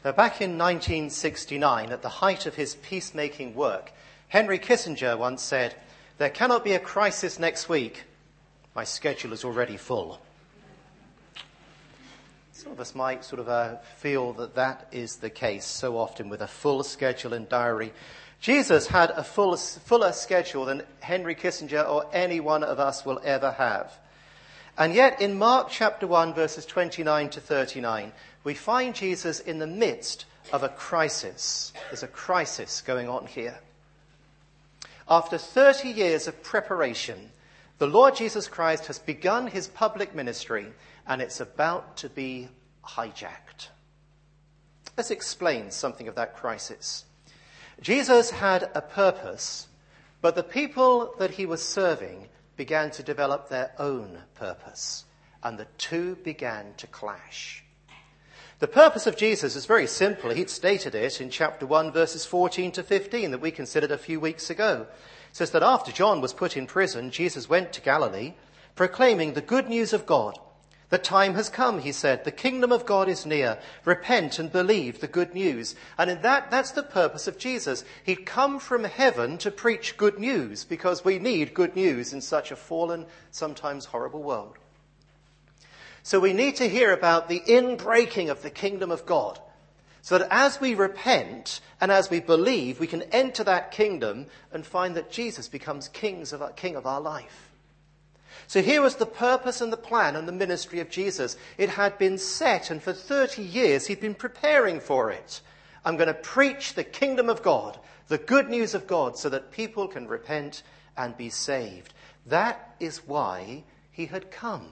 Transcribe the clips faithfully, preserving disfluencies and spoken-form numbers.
Now, back in nineteen sixty-nine, at the height of his peacemaking work, Henry Kissinger once said, "There cannot be a crisis next week. My schedule is already full." Some of us might sort of uh, feel that that is the case so often with a full schedule and diary. Jesus had a full, fuller schedule than Henry Kissinger or any one of us will ever have. And yet in Mark chapter one, verses twenty-nine to thirty-nine, we find Jesus in the midst of a crisis. There's a crisis going on here. After thirty years of preparation, the Lord Jesus Christ has begun his public ministry, and it's about to be hijacked. Let's explain something of that crisis. Jesus had a purpose, but the people that he was serving began to develop their own purpose, and the two began to clash. The purpose of Jesus is very simple. He'd stated it in chapter one, verses fourteen to fifteen, that we considered a few weeks ago. It says that after John was put in prison, Jesus went to Galilee, proclaiming the good news of God. The time has come, he said. The kingdom of God is near. Repent and believe the good news. And in that, that's the purpose of Jesus. He'd come from heaven to preach good news, because we need good news in such a fallen, sometimes horrible world. So we need to hear about the inbreaking of the kingdom of God, so that as we repent and as we believe, we can enter that kingdom and find that Jesus becomes kings of our, king of our life. So here was the purpose and the plan and the ministry of Jesus. It had been set, and for thirty years he'd been preparing for it. I'm going to preach the kingdom of God, the good news of God, so that people can repent and be saved. That is why he had come.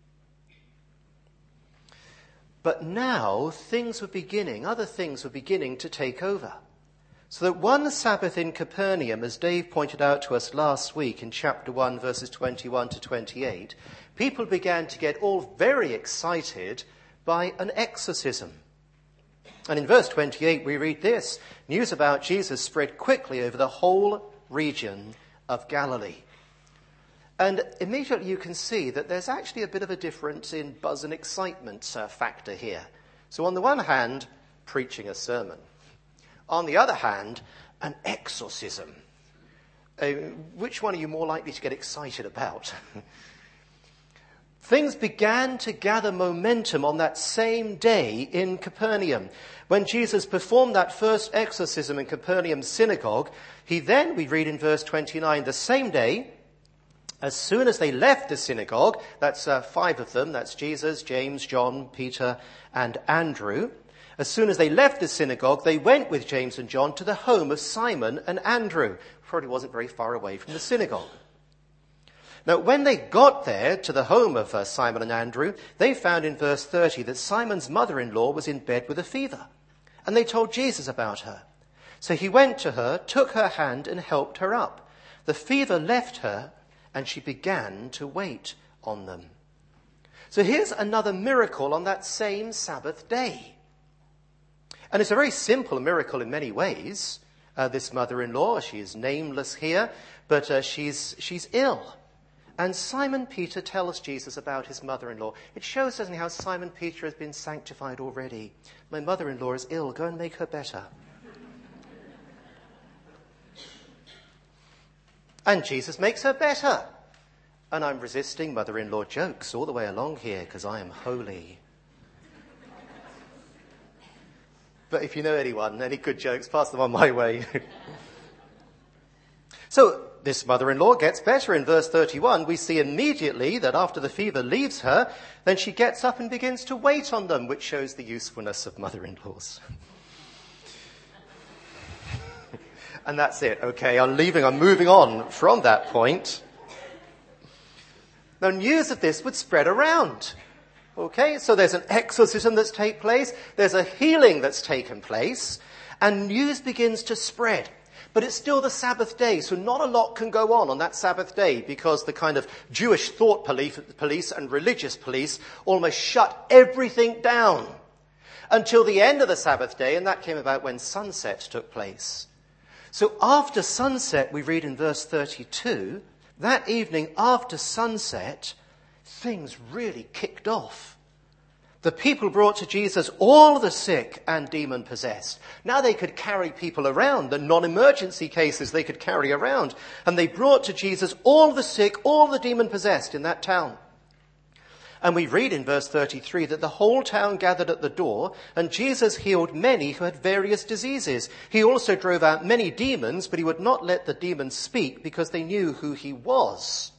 But now things were beginning, other things were beginning to take over. So that one Sabbath in Capernaum, as Dave pointed out to us last week in chapter one, verses twenty-one to twenty-eight, people began to get all very excited by an exorcism. And in verse twenty-eight we read this: news about Jesus spread quickly over the whole region of Galilee. And immediately you can see that there's actually a bit of a difference in buzz and excitement uh, factor here. So on the one hand, preaching a sermon. On the other hand, an exorcism. Uh, which one are you more likely to get excited about? Things began to gather momentum on that same day in Capernaum. When Jesus performed that first exorcism in Capernaum synagogue, he then, we read in verse twenty-nine, the same day, as soon as they left the synagogue, that's uh, five of them, that's Jesus, James, John, Peter, and Andrew. As soon as they left the synagogue, they went with James and John to the home of Simon and Andrew. Probably wasn't very far away from the synagogue. Now, when they got there to the home of uh, Simon and Andrew, they found in verse thirty that Simon's mother-in-law was in bed with a fever. And they told Jesus about her. So he went to her, took her hand, and helped her up. The fever left her, and she began to wait on them. So here's another miracle on that same Sabbath day. And it's a very simple miracle in many ways. Uh, this mother-in-law, she is nameless here, but uh, she's she's ill. And Simon Peter tells Jesus about his mother-in-law. It shows, doesn't it, how Simon Peter has been sanctified already. My mother-in-law is ill. Go and make her better. And Jesus makes her better. And I'm resisting mother-in-law jokes all the way along here because I am holy. But if you know anyone, any good jokes, pass them on my way. So this mother-in-law gets better. In verse thirty-one, we see immediately that after the fever leaves her, then she gets up and begins to wait on them, which shows the usefulness of mother-in-laws. And that's it. Okay, I'm leaving, I'm moving on from that point. Now, news of this would spread around. Okay, so there's an exorcism that's taken place, there's a healing that's taken place, and news begins to spread. But it's still the Sabbath day, so not a lot can go on on that Sabbath day, because the kind of Jewish thought police and religious police almost shut everything down until the end of the Sabbath day, and that came about when sunset took place. So after sunset, we read in verse thirty-two, that evening after sunset, things really kicked off. The people brought to Jesus all the sick and demon-possessed. Now they could carry people around, the non-emergency cases they could carry around. And they brought to Jesus all the sick, all the demon-possessed in that town. And we read in verse thirty-three that the whole town gathered at the door, and Jesus healed many who had various diseases. He also drove out many demons, but he would not let the demons speak because they knew who he was.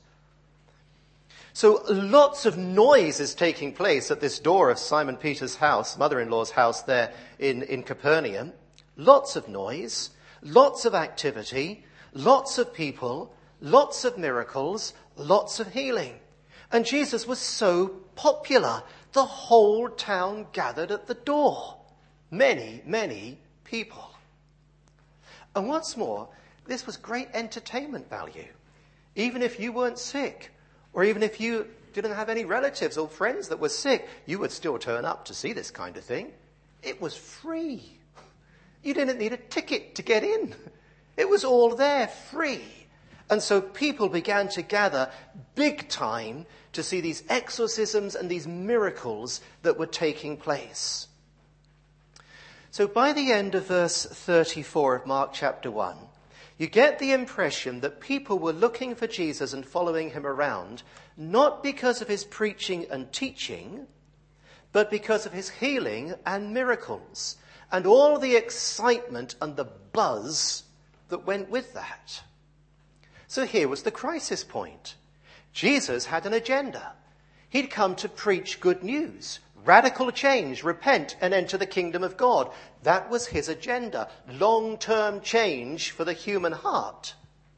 So lots of noise is taking place at this door of Simon Peter's house, mother-in-law's house there in, in Capernaum. Lots of noise, lots of activity, lots of people, lots of miracles, lots of healing. And Jesus was so popular, the whole town gathered at the door. Many, many people. And what's more, this was great entertainment value. Even if you weren't sick, or even if you didn't have any relatives or friends that were sick, you would still turn up to see this kind of thing. It was free. You didn't need a ticket to get in. It was all there, free. And so people began to gather big time to see these exorcisms and these miracles that were taking place. So by the end of verse thirty-four of Mark chapter one, you get the impression that people were looking for Jesus and following him around, not because of his preaching and teaching, but because of his healing and miracles, and all the excitement and the buzz that went with that. So here was the crisis point. Jesus had an agenda. He'd come to preach good news, radical change, repent and enter the kingdom of God. That was his agenda, long-term change for the human heart.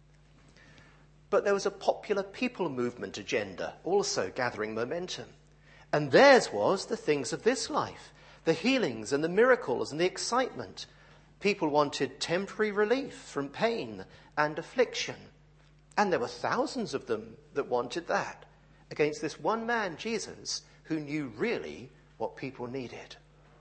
But there was a popular people movement agenda also gathering momentum. And theirs was the things of this life, the healings and the miracles and the excitement. People wanted temporary relief from pain and affliction. And there were thousands of them that wanted that against this one man, Jesus, who knew really what people needed.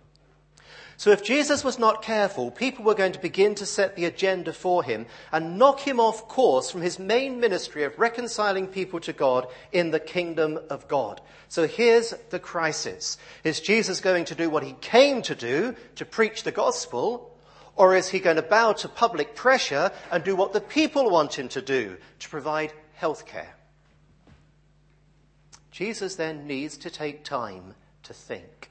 So if Jesus was not careful, people were going to begin to set the agenda for him and knock him off course from his main ministry of reconciling people to God in the kingdom of God. So here's the crisis. Is Jesus going to do what he came to do, to preach the gospel? Or is he going to bow to public pressure and do what the people want him to do, to provide health care? Jesus then needs to take time to think.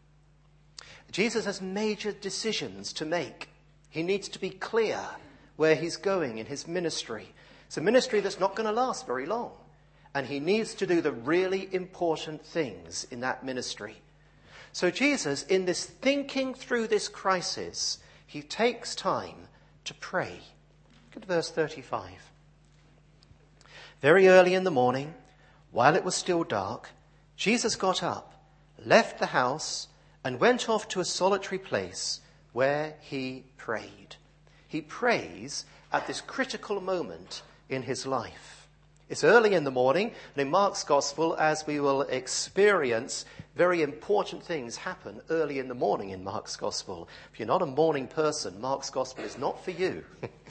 Jesus has major decisions to make. He needs to be clear where he's going in his ministry. It's a ministry that's not going to last very long. And he needs to do the really important things in that ministry. So Jesus, in this thinking through this crisis, he takes time to pray. Look at verse thirty-five. Very early in the morning, while it was still dark, Jesus got up, left the house, and went off to a solitary place where he prayed. He prays at this critical moment in his life. It's early in the morning, and in Mark's Gospel, as we will experience, very important things happen early in the morning in Mark's Gospel. If you're not a morning person, Mark's Gospel is not for you.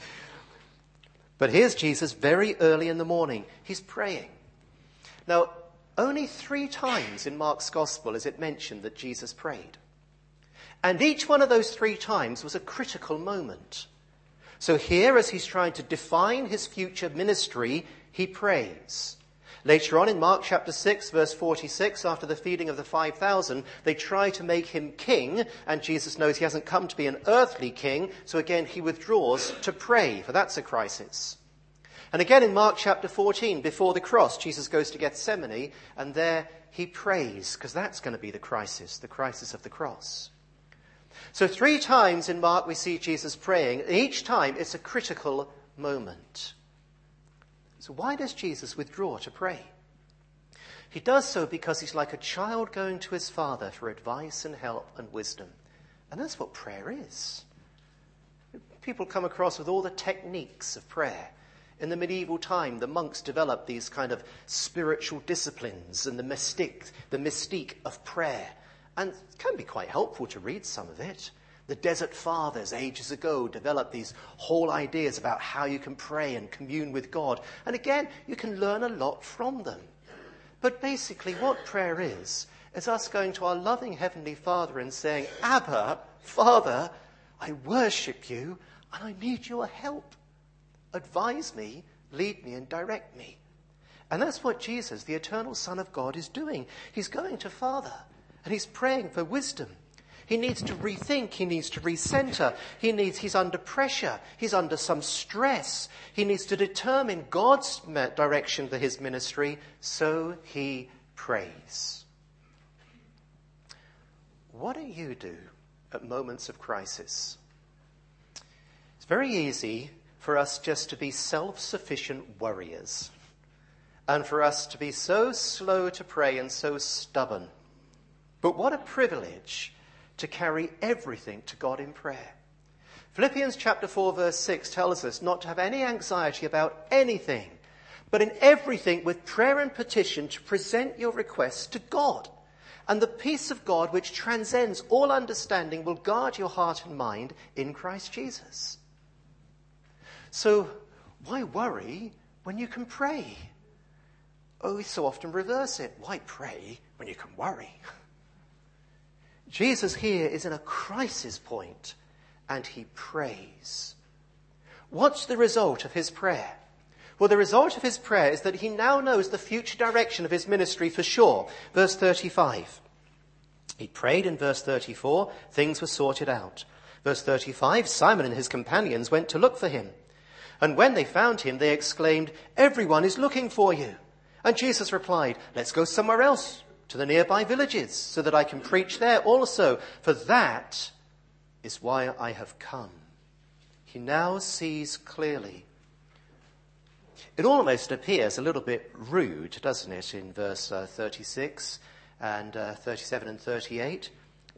But here's Jesus very early in the morning. He's praying. Now, only three times in Mark's Gospel is it mentioned that Jesus prayed. And each one of those three times was a critical moment. So here, as he's trying to define his future ministry, he prays. Later on in Mark chapter six, verse forty-six, after the feeding of the five thousand, they try to make him king, and Jesus knows he hasn't come to be an earthly king, so again he withdraws to pray, for that's a crisis. And again in Mark chapter fourteen, before the cross, Jesus goes to Gethsemane, and there he prays, because that's going to be the crisis, the crisis of the cross. So three times in Mark we see Jesus praying, and each time it's a critical moment. So why does Jesus withdraw to pray? He does so because he's like a child going to his father for advice and help and wisdom. And that's what prayer is. People come across with all the techniques of prayer. In the medieval time, the monks developed these kind of spiritual disciplines and the mystique, the mystique of prayer. And it can be quite helpful to read some of it. The Desert Fathers ages ago developed these whole ideas about how you can pray and commune with God. And again, you can learn a lot from them. But basically what prayer is, It's us going to our loving Heavenly Father and saying, Abba, Father, I worship you and I need your help. Advise me, lead me and direct me. And that's what Jesus, the eternal Son of God, is doing. He's going to Father and he's praying for wisdom. He needs to rethink. He needs to recenter. He needs, he's under pressure. He's under some stress. He needs to determine God's direction for his ministry, so he prays. What do you do at moments of crisis? It's very easy for us just to be self-sufficient worriers, and for us to be so slow to pray and so stubborn. But what a privilege to carry everything to God in prayer. Philippians chapter four verse six tells us not to have any anxiety about anything, but in everything with prayer and petition to present your requests to God. And the peace of God, which transcends all understanding, will guard your heart and mind in Christ Jesus. So why worry when you can pray? Oh, we so often reverse it. Why pray when you can worry? Jesus here is in a crisis point and he prays. What's the result of his prayer? Well, the result of his prayer is that he now knows the future direction of his ministry for sure. Verse thirty-five. He prayed in verse thirty-four. Things were sorted out. Verse thirty-five, Simon and his companions went to look for him. And when they found him, they exclaimed, "Everyone is looking for you." And Jesus replied, "Let's go somewhere else, to the nearby villages, so that I can preach there also. For that is why I have come." He now sees clearly. It almost appears a little bit rude, doesn't it, in verse uh, thirty-six and uh, thirty-seven and thirty-eight.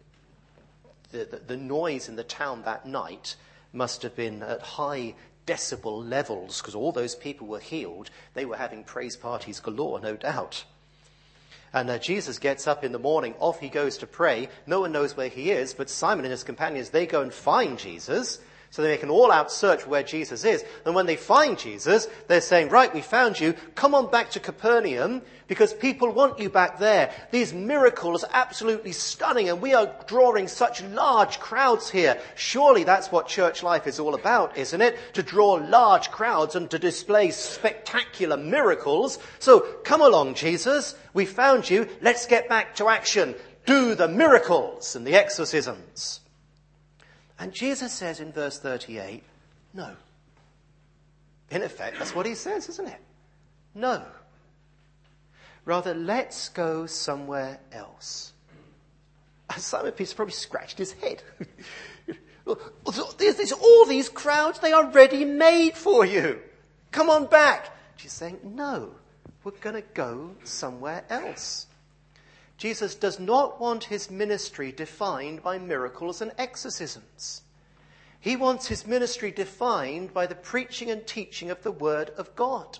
The, the, the noise in the town that night must have been at high decibel levels, because all those people were healed. They were having praise parties galore, no doubt. And uh, Jesus gets up in the morning, off he goes to pray. No one knows where he is, but Simon and his companions, they go and find Jesus. So they make an all-out search for where Jesus is. And when they find Jesus, they're saying, "Right, we found you. Come on back to Capernaum, because people want you back there. These miracles are absolutely stunning, and we are drawing such large crowds here. Surely that's what church life is all about, isn't it? To draw large crowds and to display spectacular miracles. So come along, Jesus. We found you. Let's get back to action. Do the miracles and the exorcisms." And Jesus says in verse thirty-eight, no. In effect, that's what he says, isn't it? No. Rather, let's go somewhere else. And Simon Peter probably scratched his head. There's, there's all these crowds, they are ready made for you. Come on back. She's saying, no, we're going to go somewhere else. Jesus does not want his ministry defined by miracles and exorcisms. He wants his ministry defined by the preaching and teaching of the Word of God.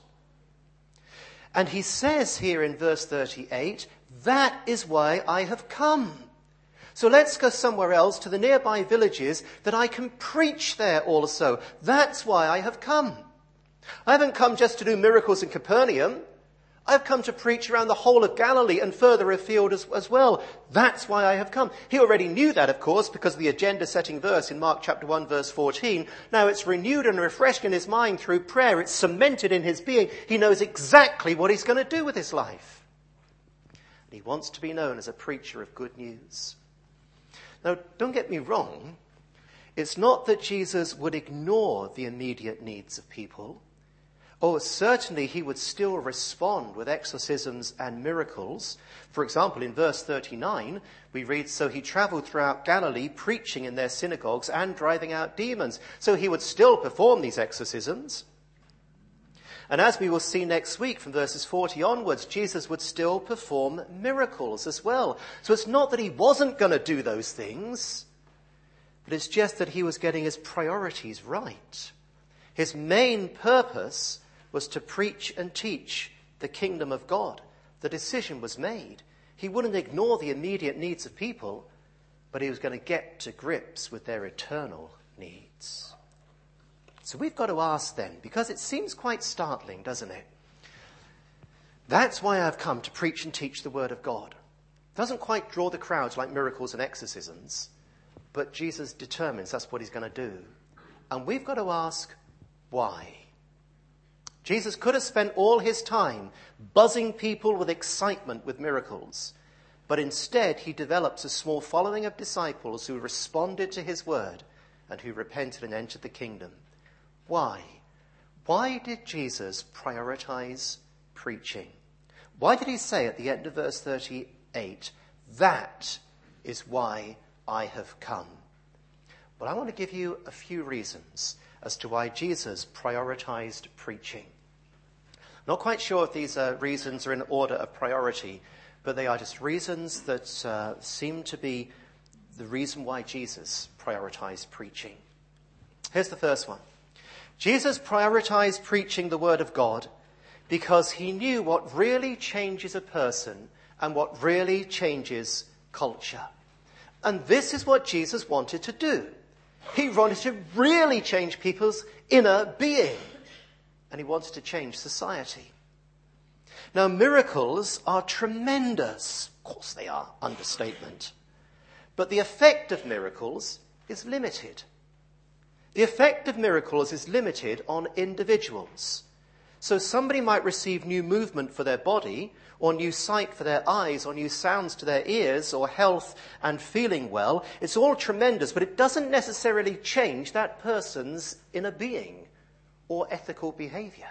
And he says here in verse thirty-eight, that is why I have come. So let's go somewhere else to the nearby villages that I can preach there also. That's why I have come. I haven't come just to do miracles in Capernaum. I've come to preach around the whole of Galilee and further afield as, as well. That's why I have come. He already knew that, of course, because of the agenda-setting verse in Mark chapter one, verse fourteen. Now it's renewed and refreshed in his mind through prayer. It's cemented in his being. He knows exactly what he's going to do with his life. And he wants to be known as a preacher of good news. Now, don't get me wrong. It's not that Jesus would ignore the immediate needs of people. Oh, certainly he would still respond with exorcisms and miracles. For example, in verse thirty-nine, we read, so he traveled throughout Galilee, preaching in their synagogues and driving out demons. So he would still perform these exorcisms. And as we will see next week from verses forty onwards, Jesus would still perform miracles as well. So it's not that he wasn't going to do those things, but it's just that he was getting his priorities right. His main purpose was to preach and teach the kingdom of God. The decision was made. He wouldn't ignore the immediate needs of people, but he was going to get to grips with their eternal needs. So we've got to ask then, because it seems quite startling, doesn't it? That's why I've come to preach and teach the word of God. Doesn't quite draw the crowds like miracles and exorcisms, but Jesus determines that's what he's going to do. And we've got to ask, why? Jesus could have spent all his time buzzing people with excitement with miracles, but instead he develops a small following of disciples who responded to his word and who repented and entered the kingdom. Why? Why did Jesus prioritize preaching? Why did he say at the end of verse thirty-eight, that is why I have come? Well, I want to give you a few reasons as to why Jesus prioritized preaching. Not quite sure if these uh, reasons are in order of priority, but they are just reasons that uh, seem to be the reason why Jesus prioritized preaching. Here's the first one. Jesus prioritized preaching the word of God because he knew what really changes a person and what really changes culture. And this is what Jesus wanted to do. He wanted to really change people's inner being. And he wanted to change society. Now, miracles are tremendous. Of course they are, understatement. But the effect of miracles is limited. The effect of miracles is limited on individuals. So somebody might receive new movement for their body, or new sight for their eyes, or new sounds to their ears, or health and feeling well. It's all tremendous, but it doesn't necessarily change that person's inner being or ethical behavior.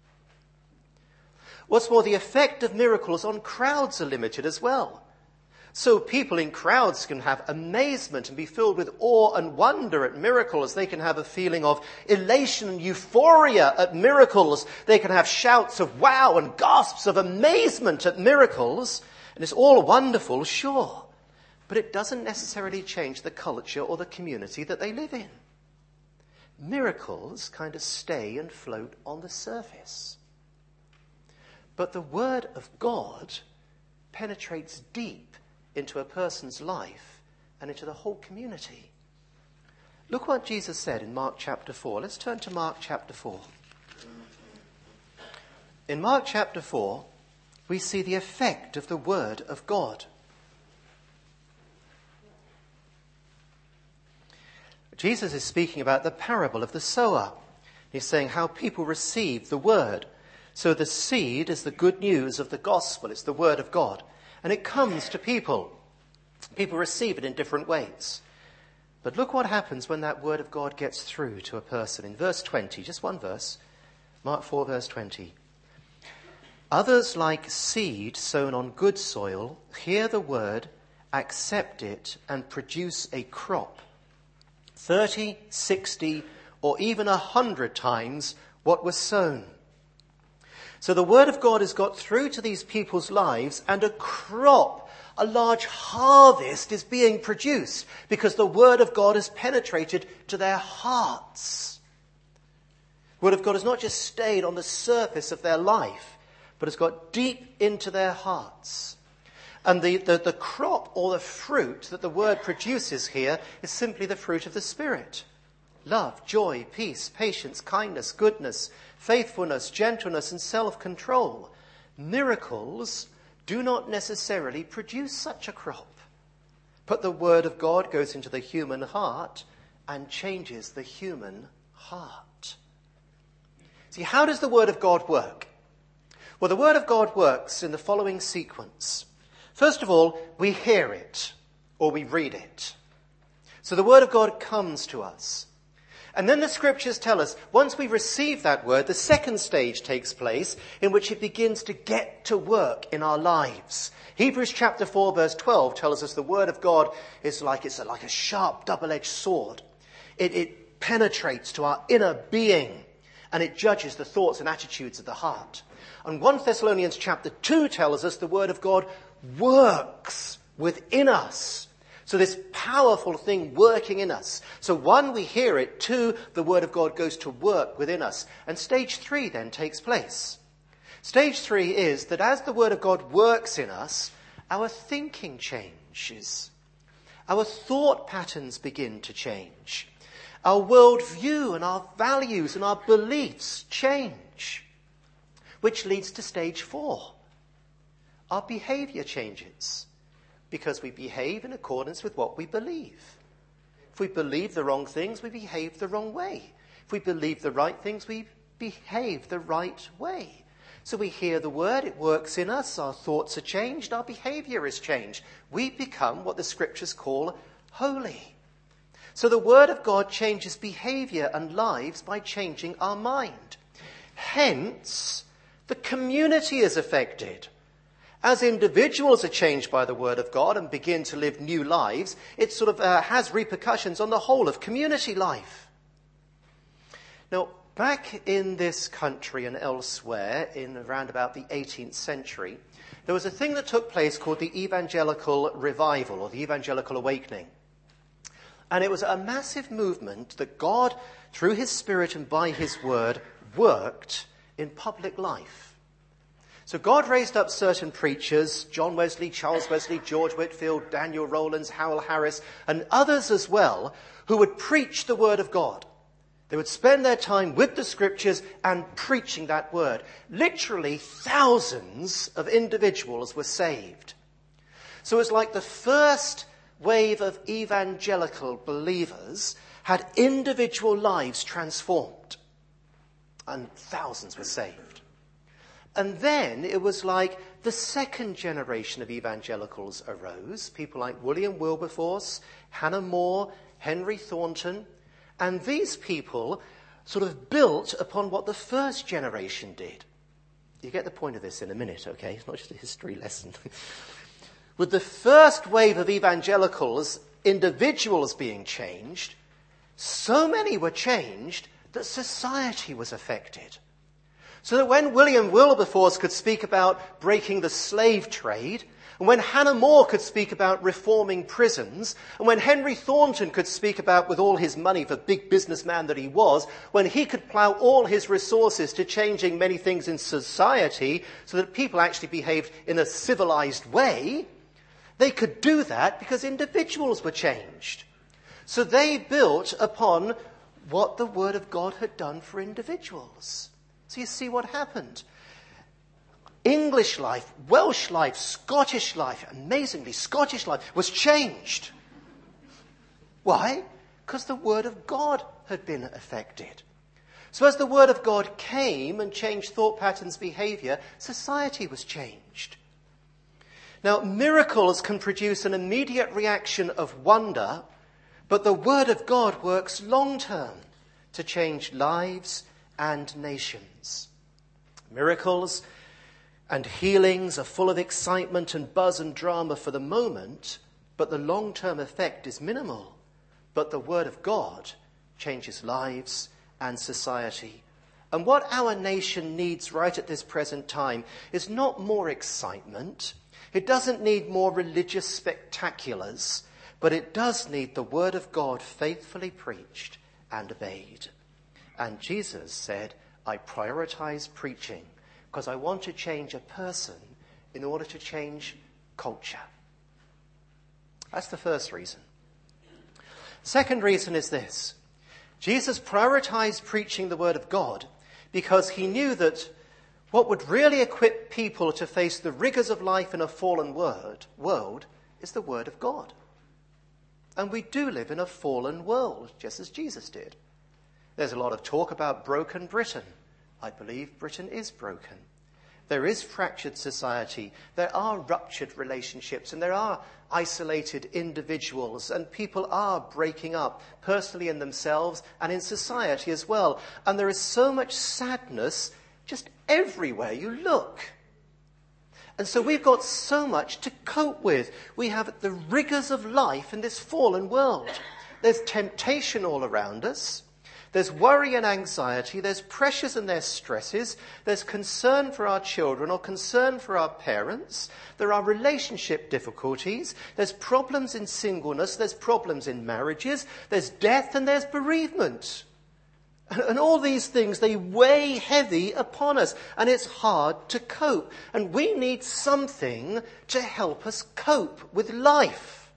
What's more, the effect of miracles on crowds are limited as well. So people in crowds can have amazement and be filled with awe and wonder at miracles. They can have a feeling of elation and euphoria at miracles. They can have shouts of wow and gasps of amazement at miracles. And it's all wonderful, sure. But it doesn't necessarily change the culture or the community that they live in. Miracles kind of stay and float on the surface. But the word of God penetrates deep into a person's life and into the whole community. Look what Jesus said in Mark chapter four. Let's turn to Mark chapter four. In Mark chapter four, we see the effect of the word of God. Jesus is speaking about the parable of the sower. He's saying how people receive the word. So the seed is the good news of the gospel. It's the word of God. And it comes to people. People receive it in different ways. But look what happens when that word of God gets through to a person. In verse twenty, just one verse, Mark four, verse twenty. Others, like seed sown on good soil, hear the word, accept it, and produce a crop. Thirty, sixty, or even a hundred times what was sown. So the word of God has got through to these people's lives, and a crop, a large harvest is being produced because the word of God has penetrated to their hearts. The word of God has not just stayed on the surface of their life, but has got deep into their hearts. And the, the, the crop or the fruit that the word produces here is simply the fruit of the Spirit. Love, joy, peace, patience, kindness, goodness, faithfulness, gentleness, and self-control. Miracles do not necessarily produce such a crop. But the word of God goes into the human heart and changes the human heart. See, how does the word of God work? Well, the word of God works in the following sequence. First of all, we hear it or we read it. So the word of God comes to us. And then the scriptures tell us, once we receive that word, the second stage takes place in which it begins to get to work in our lives. Hebrews chapter four, verse twelve tells us the word of God is like, it's like a sharp double-edged sword. It, it penetrates to our inner being and it judges the thoughts and attitudes of the heart. And First Thessalonians chapter two tells us the word of God works within us. So this powerful thing working in us. So one, we hear it. Two, the word of God goes to work within us. And stage three then takes place. Stage three is that as the word of God works in us, our thinking changes. Our thought patterns begin to change. Our worldview and our values and our beliefs change. Which leads to stage four. Our behavior changes. Because we behave in accordance with what we believe. If we believe the wrong things, we behave the wrong way. If we believe the right things, we behave the right way. So we hear the word, it works in us, our thoughts are changed, our behavior is changed. We become what the scriptures call holy. So the word of God changes behavior and lives by changing our mind. Hence, the community is affected. As individuals are changed by the word of God and begin to live new lives, it sort of uh, has repercussions on the whole of community life. Now, back in this country and elsewhere, in around about the eighteenth century, there was a thing that took place called the Evangelical Revival, or the Evangelical Awakening. And it was a massive movement that God, through his Spirit and by his word, worked in public life. So God raised up certain preachers, John Wesley, Charles Wesley, George Whitefield, Daniel Rowlands, Howell Harris, and others as well, who would preach the word of God. They would spend their time with the scriptures and preaching that word. Literally thousands of individuals were saved. So it's like the first wave of evangelical believers had individual lives transformed. And thousands were saved. And then it was like the second generation of evangelicals arose. People like William Wilberforce, Hannah More, Henry Thornton. And these people sort of built upon what the first generation did. You get the point of this in a minute, okay? It's not just a history lesson. With the first wave of evangelicals, individuals being changed, so many were changed that society was affected. So that when William Wilberforce could speak about breaking the slave trade, and when Hannah More could speak about reforming prisons, and when Henry Thornton could speak about, with all his money, the big businessman that he was, when he could plough all his resources to changing many things in society so that people actually behaved in a civilized way, they could do that because individuals were changed. So they built upon what the Word of God had done for individuals. So you see what happened. English life, Welsh life, Scottish life, amazingly, Scottish life was changed. Why? Because the Word of God had been affected. So as the Word of God came and changed thought patterns, behavior, society was changed. Now, miracles can produce an immediate reaction of wonder, but the Word of God works long term to change lives and nations. Miracles and healings are full of excitement and buzz and drama for the moment, but the long-term effect is minimal. But the Word of God changes lives and society. And what our nation needs right at this present time is not more excitement. It doesn't need more religious spectaculars, but it does need the Word of God faithfully preached and obeyed. And Jesus said, I prioritize preaching because I want to change a person in order to change culture. That's the first reason. Second reason is this. Jesus prioritized preaching the Word of God because he knew that what would really equip people to face the rigors of life in a fallen world, world is the Word of God. And we do live in a fallen world, just as Jesus did. There's a lot of talk about broken Britain. I believe Britain is broken. There is fractured society. There are ruptured relationships, and there are isolated individuals, and people are breaking up personally in themselves and in society as well. And there is so much sadness just everywhere you look. And so we've got so much to cope with. We have the rigors of life in this fallen world. There's temptation all around us. There's worry and anxiety. There's pressures and there's stresses. There's concern for our children or concern for our parents. There are relationship difficulties. There's problems in singleness. There's problems in marriages. There's death and there's bereavement. And all these things, they weigh heavy upon us, and it's hard to cope. And we need something to help us cope with life.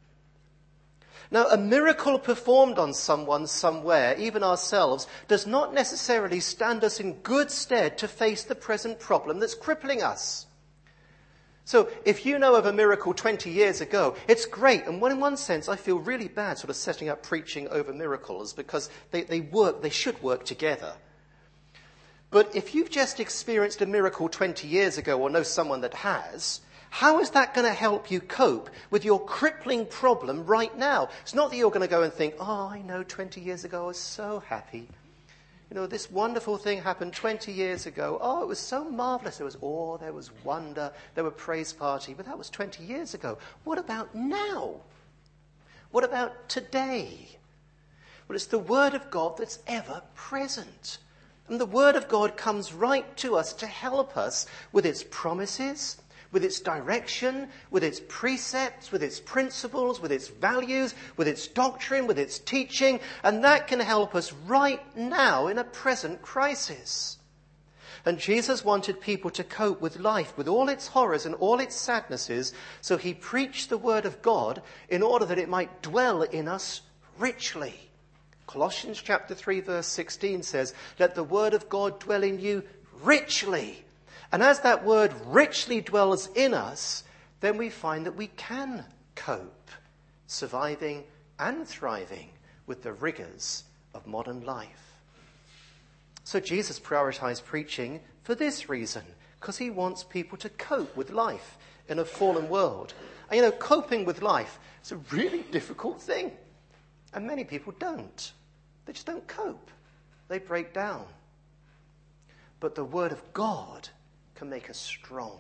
Now, a miracle performed on someone somewhere, even ourselves, does not necessarily stand us in good stead to face the present problem that's crippling us. So if you know of a miracle twenty years ago, it's great. And in one sense, I feel really bad sort of setting up preaching over miracles because they, they work, they should work together. But if you've just experienced a miracle twenty years ago or know someone that has, how is that going to help you cope with your crippling problem right now? It's not that you're going to go and think, oh, I know twenty years ago I was so happy. You know, this wonderful thing happened twenty years ago. Oh, it was so marvelous. There was awe, there was wonder, there were praise party. But that was twenty years ago. What about now? What about today? Well, it's the Word of God that's ever present. And the Word of God comes right to us to help us with its promises, with its direction, with its precepts, with its principles, with its values, with its doctrine, with its teaching, and that can help us right now in a present crisis. And Jesus wanted people to cope with life, with all its horrors and all its sadnesses, so he preached the word of God in order that it might dwell in us richly. Colossians chapter three verse sixteen says, "Let the word of God dwell in you richly." And as that word richly dwells in us, then we find that we can cope, surviving and thriving with the rigors of modern life. So Jesus prioritized preaching for this reason, because he wants people to cope with life in a fallen world. And you know, coping with life is a really difficult thing. And many people don't. They just don't cope. They break down. But the word of God can make us strong.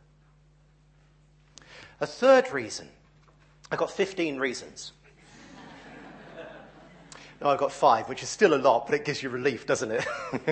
A third reason. I've got fifteen reasons. No, I've got five, which is still a lot, but it gives you relief, doesn't it?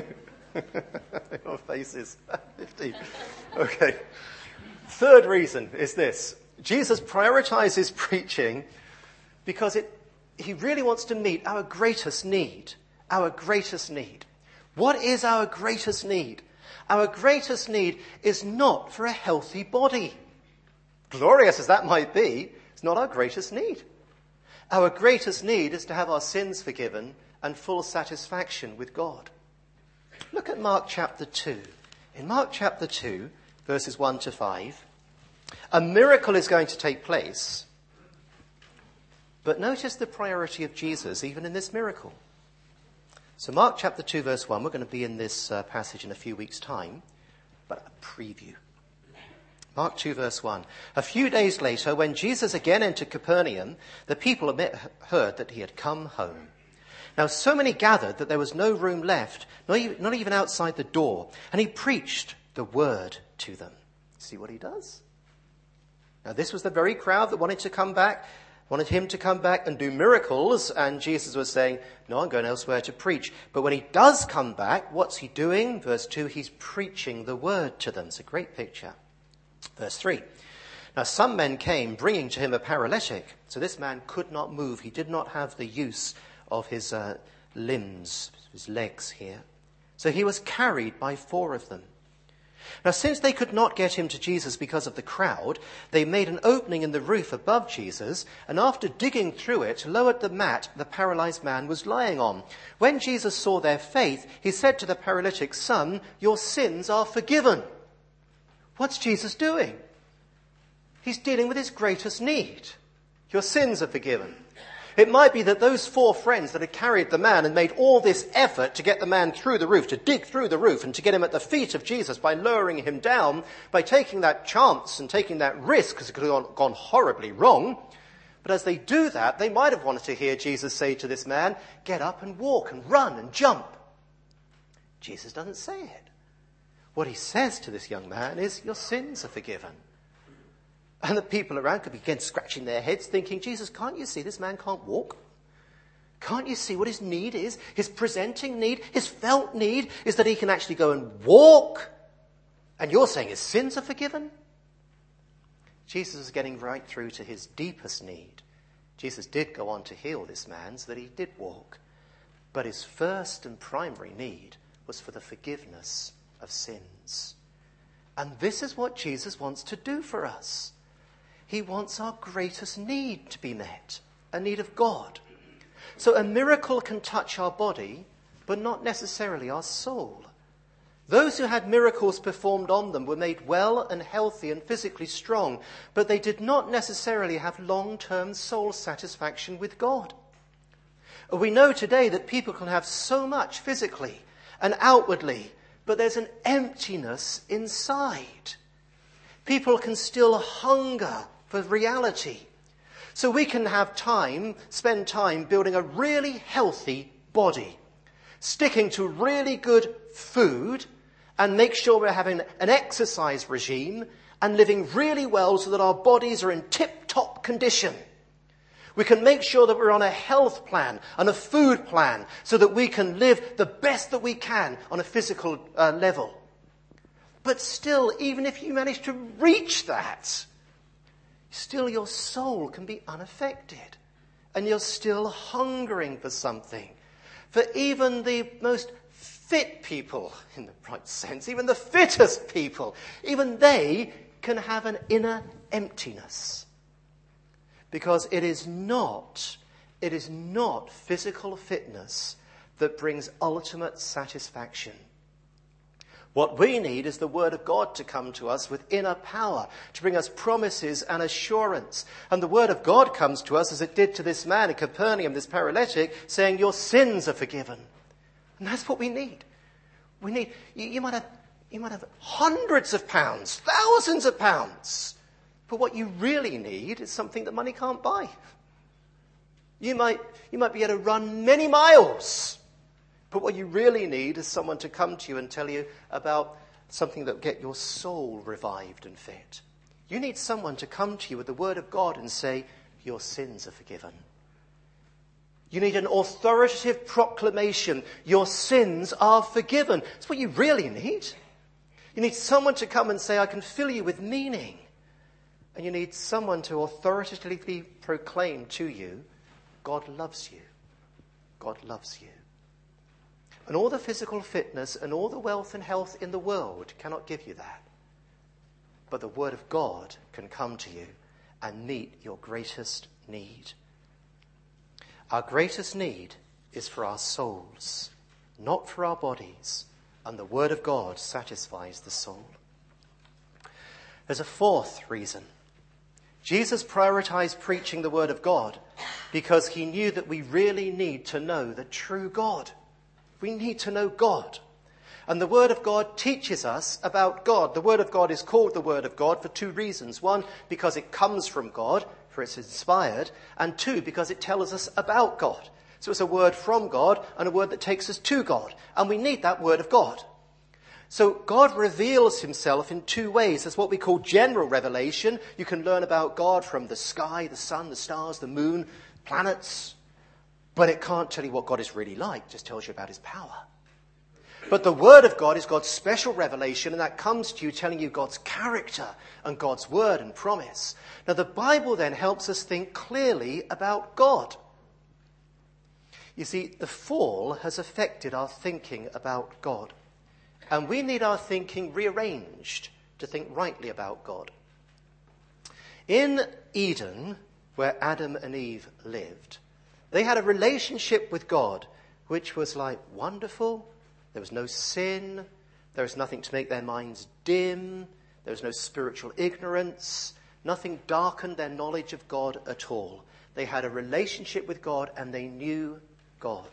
Your faces. fifteen. Okay. Third reason is this. Jesus prioritizes preaching because it, he really wants to meet our greatest need. Our greatest need. What is our greatest need? Our greatest need is not for a healthy body. Glorious as that might be, it's not our greatest need. Our greatest need is to have our sins forgiven and full satisfaction with God. Look at Mark chapter two. In Mark chapter two, verses one to five, a miracle is going to take place. But notice the priority of Jesus even in this miracle. So Mark chapter two, verse one, we're going to be in this uh, passage in a few weeks' time, but a preview. Mark two, verse one. A few days later, when Jesus again entered Capernaum, the people heard that he had come home. Now so many gathered that there was no room left, not even outside the door, and he preached the word to them. See what he does? Now this was the very crowd that wanted to come back, wanted him to come back and do miracles, and Jesus was saying, no, I'm going elsewhere to preach. But when he does come back, what's he doing? Verse two, he's preaching the word to them. It's a great picture. Verse three, now some men came bringing to him a paralytic. So this man could not move. He did not have the use of his uh, limbs, his legs here. So he was carried by four of them. Now, since they could not get him to Jesus because of the crowd, they made an opening in the roof above Jesus, and after digging through it, lowered the mat the paralyzed man was lying on. When Jesus saw their faith, he said to the paralytic, "Son, your sins are forgiven." What's Jesus doing? He's dealing with his greatest need. Your sins are forgiven. It might be that those four friends that had carried the man and made all this effort to get the man through the roof, to dig through the roof and to get him at the feet of Jesus by lowering him down, by taking that chance and taking that risk, because it could have gone horribly wrong. But as they do that, they might have wanted to hear Jesus say to this man, "Get up and walk and run and jump." Jesus doesn't say it. What he says to this young man is, "Your sins are forgiven." And the people around could begin scratching their heads thinking, "Jesus, can't you see this man can't walk? Can't you see what his need is? His presenting need, his felt need is that he can actually go and walk. And you're saying his sins are forgiven?" Jesus is getting right through to his deepest need. Jesus did go on to heal this man so that he did walk. But his first and primary need was for the forgiveness of sins. And this is what Jesus wants to do for us. He wants our greatest need to be met, a need of God. So a miracle can touch our body, but not necessarily our soul. Those who had miracles performed on them were made well and healthy and physically strong, but they did not necessarily have long-term soul satisfaction with God. We know today that people can have so much physically and outwardly, but there's an emptiness inside. People can still hunger for reality. So we can have time, spend time building a really healthy body, sticking to really good food, and make sure we're having an exercise regime and living really well so that our bodies are in tip-top condition. We can make sure that we're on a health plan and a food plan so that we can live the best that we can on a physical uh, level. But still, even if you manage to reach that, still your soul can be unaffected. And you're still hungering for something. For even the most fit people, in the right sense, even the fittest people, even they can have an inner emptiness. Because it is not, it is not physical fitness that brings ultimate satisfaction. What we need is the Word of God to come to us with inner power, to bring us promises and assurance. And the Word of God comes to us as it did to this man in Capernaum, this paralytic, saying, your sins are forgiven. And that's what we need. We need, you, you might have, you might have hundreds of pounds, thousands of pounds. But what you really need is something that money can't buy. You might, you might be able to run many miles. But what you really need is someone to come to you and tell you about something that will get your soul revived and fit. You need someone to come to you with the Word of God and say, your sins are forgiven. You need an authoritative proclamation, your sins are forgiven. That's what you really need. You need someone to come and say, I can fill you with meaning. And you need someone to authoritatively proclaim to you, God loves you. God loves you. And all the physical fitness and all the wealth and health in the world cannot give you that. But the Word of God can come to you and meet your greatest need. Our greatest need is for our souls, not for our bodies. And the Word of God satisfies the soul. There's a fourth reason. Jesus prioritized preaching the Word of God because he knew that we really need to know the true God. We need to know God. And the Word of God teaches us about God. The Word of God is called the Word of God for two reasons. One, because it comes from God, for it's inspired. And two, because it tells us about God. So it's a word from God and a word that takes us to God. And we need that Word of God. So God reveals himself in two ways. There's what we call general revelation. You can learn about God from the sky, the sun, the stars, the moon, planets. But it can't tell you what God is really like. It just tells you about his power. But the Word of God is God's special revelation, and that comes to you telling you God's character and God's word and promise. Now the Bible then helps us think clearly about God. You see, the fall has affected our thinking about God. And we need our thinking rearranged to think rightly about God. In Eden, where Adam and Eve lived, they had a relationship with God which was like wonderful. There was no sin. There was nothing to make their minds dim. There was no spiritual ignorance. Nothing darkened their knowledge of God at all. They had a relationship with God and they knew God.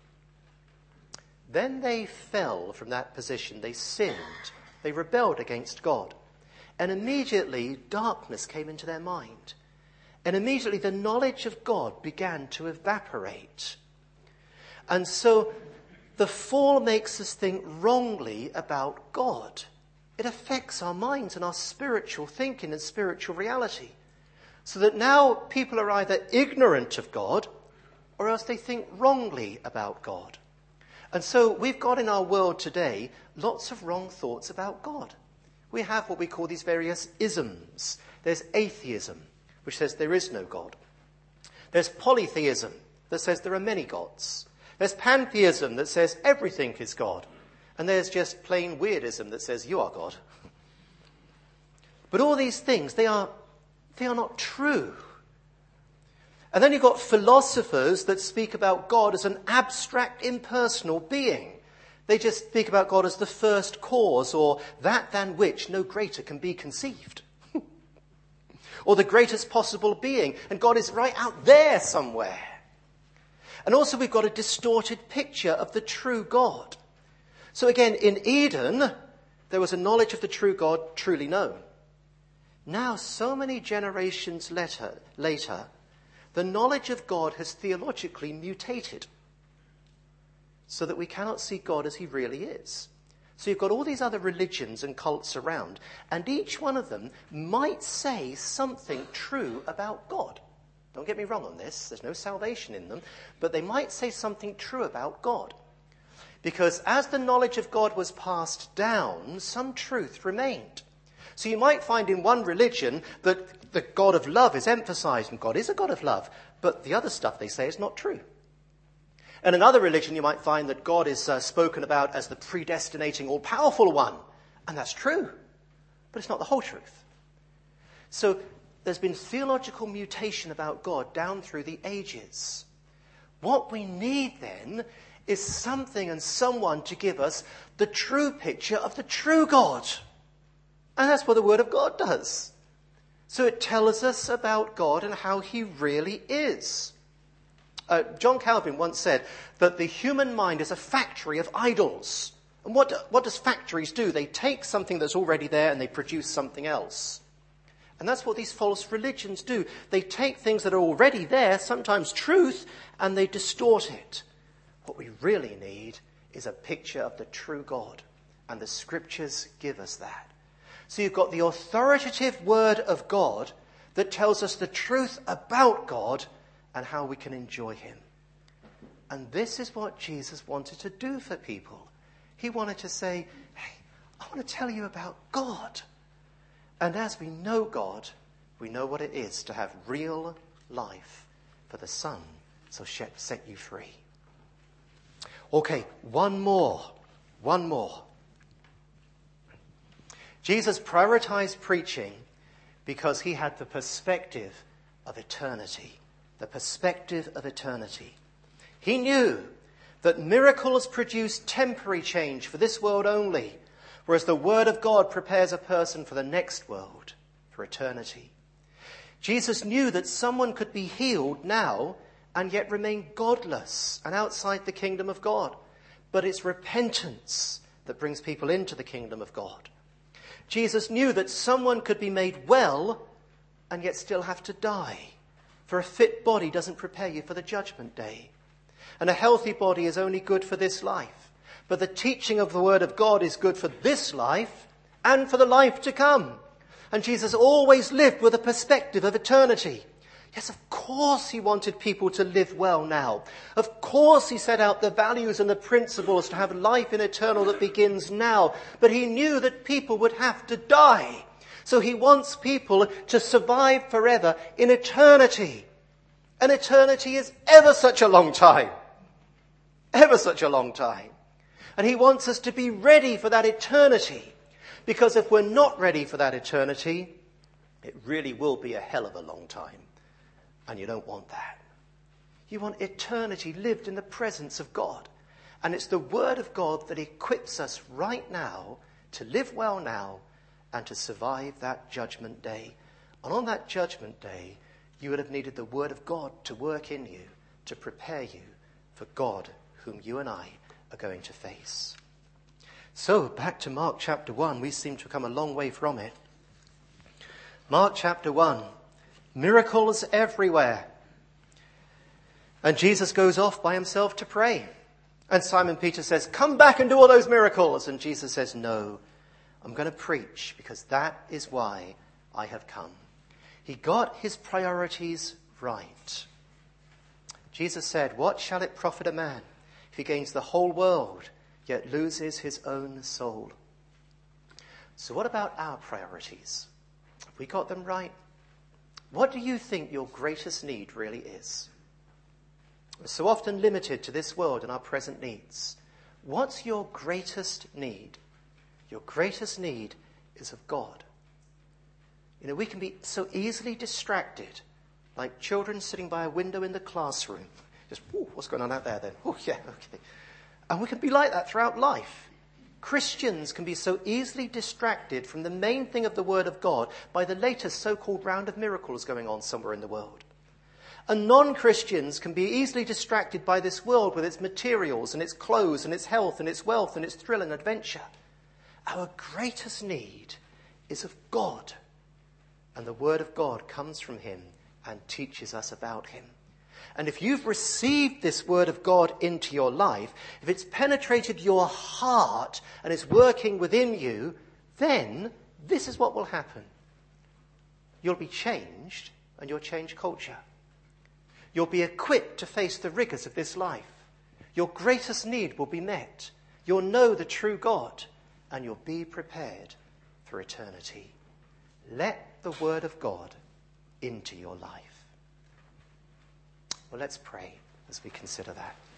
Then they fell from that position. They sinned. They rebelled against God. And immediately darkness came into their mind. And immediately the knowledge of God began to evaporate. And so the fall makes us think wrongly about God. It affects our minds and our spiritual thinking and spiritual reality. So that now people are either ignorant of God or else they think wrongly about God. And so we've got in our world today lots of wrong thoughts about God. We have what we call these various isms. There's atheism, which says there is no God. There's polytheism, that says there are many gods. There's pantheism, that says everything is God. And there's just plain weirdism, that says you are God. But all these things, they are, they are not true. And then you've got philosophers that speak about God as an abstract, impersonal being. They just speak about God as the first cause, or that than which no greater can be conceived. Or the greatest possible being, and God is right out there somewhere. And also we've got a distorted picture of the true God. So again, in Eden, there was a knowledge of the true God truly known. Now, so many generations later, later, the knowledge of God has theologically mutated so that we cannot see God as he really is. So you've got all these other religions and cults around, and each one of them might say something true about God. Don't get me wrong on this. There's no salvation in them. But they might say something true about God. Because as the knowledge of God was passed down, some truth remained. So you might find in one religion that the God of love is emphasized, and God is a God of love. But the other stuff they say is not true. In another religion, you might find that God is uh, spoken about as the predestinating, all-powerful one. And that's true. But it's not the whole truth. So there's been theological mutation about God down through the ages. What we need then is something and someone to give us the true picture of the true God. And that's what the Word of God does. So it tells us about God and how he really is. Uh, John Calvin once said that the human mind is a factory of idols. And what, what does factories do? They take something that's already there and they produce something else. And that's what these false religions do. They take things that are already there, sometimes truth, and they distort it. What we really need is a picture of the true God. And the scriptures give us that. So you've got the authoritative word of God that tells us the truth about God and how we can enjoy him. And this is what Jesus wanted to do for people. He wanted to say, hey, I want to tell you about God. And as we know God, we know what it is to have real life, for the Son shall set you free. Okay, one more. One more. Jesus prioritized preaching because he had the perspective of eternity. The perspective of eternity. He knew that miracles produce temporary change for this world only, whereas the Word of God prepares a person for the next world, for eternity. Jesus knew that someone could be healed now and yet remain godless and outside the kingdom of God. But it's repentance that brings people into the kingdom of God. Jesus knew that someone could be made well and yet still have to die. For a fit body doesn't prepare you for the judgment day. And a healthy body is only good for this life. But the teaching of the Word of God is good for this life and for the life to come. And Jesus always lived with a perspective of eternity. Yes, of course he wanted people to live well now. Of course he set out the values and the principles to have life in eternal that begins now. But he knew that people would have to die. So he wants people to survive forever in eternity. And eternity is ever such a long time. Ever such a long time. And he wants us to be ready for that eternity. Because if we're not ready for that eternity, it really will be a hell of a long time. And you don't want that. You want eternity lived in the presence of God. And it's the Word of God that equips us right now to live well now and to survive that judgment day. And on that judgment day, you would have needed the Word of God to work in you, to prepare you for God, whom you and I are going to face. So, back to Mark chapter one. We seem to have come a long way from it. Mark chapter one. Miracles everywhere. And Jesus goes off by himself to pray. And Simon Peter says, come back and do all those miracles. And Jesus says, no, I'm going to preach because that is why I have come. He got his priorities right. Jesus said, what shall it profit a man if he gains the whole world yet loses his own soul? So what about our priorities? Have we got them right? What do you think your greatest need really is? We're so often limited to this world and our present needs. What's your greatest need? Your greatest need is of God. You know, we can be so easily distracted, like children sitting by a window in the classroom. Just, what's going on out there then? Oh, yeah, okay. And we can be like that throughout life. Christians can be so easily distracted from the main thing of the Word of God by the latest so-called round of miracles going on somewhere in the world. And non-Christians can be easily distracted by this world with its materials and its clothes and its health and its wealth and its thrill and adventure. Our greatest need is of God. And the Word of God comes from him and teaches us about him. And if you've received this Word of God into your life, if it's penetrated your heart and is working within you, then this is what will happen. You'll be changed and you'll change culture. You'll be equipped to face the rigors of this life. Your greatest need will be met. You'll know the true God and you'll be prepared for eternity. Let the Word of God into your life. Well, let's pray as we consider that.